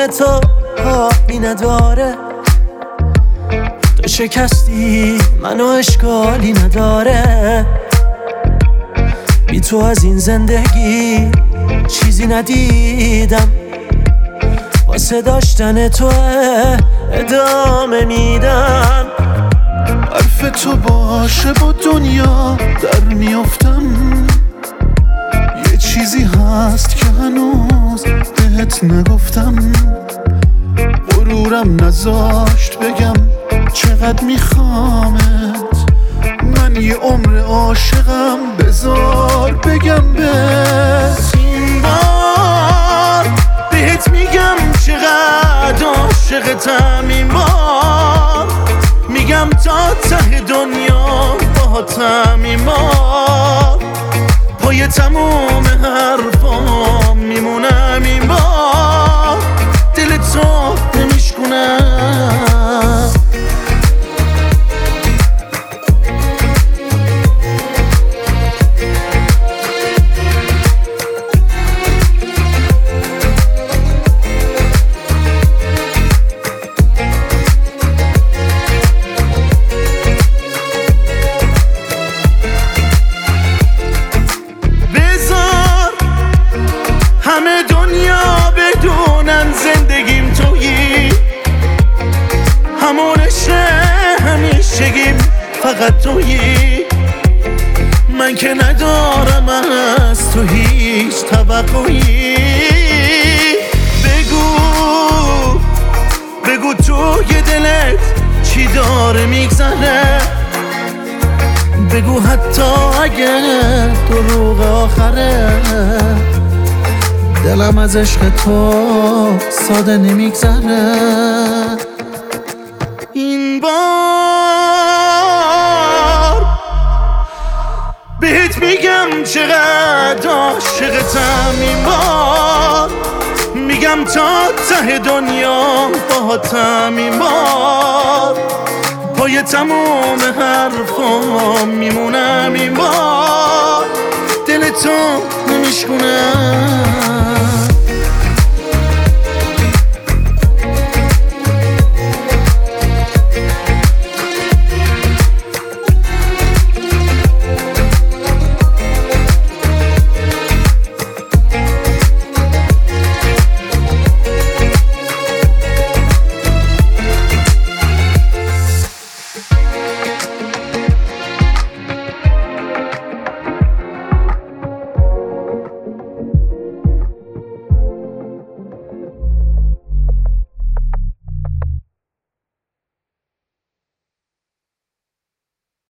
بدون تو حالی نداره، تو شکستی منو اشکالی نداره. بی تو از این زندگی چیزی ندیدم، واسه داشتن تو ادامه میدم. حرف تو باشه با دنیا در میافتم، یه چیزی هست که هنوز بهت نگفتم. غرورم نذاشت بگم چقدر میخوامت، من یه عمر عاشقم، بذار بگم بهت. این بار بهت میگم چقدر عاشقتم، این بار میگم تا ته دنیا باهاتم، این بار پای تموم حرفام میمونم، این بار دل تو نمیشکنم. همه دنیا بدونن زندگیم تویی، همون عشق همیشگیم فقط تویی. من که ندارم از تو هیچ توقعی. بگو توی دلت چی داره میگذره، بگو حتی اگه دروغ آخره، دلم از عشق تو ساده نمیگذره. این بار بهت میگم چقدر عاشقتم، این بار میگم تا ته دنیا باهاتم، این بار پای تموم حرفام میمونم، این بار دل تو نمیشکنم.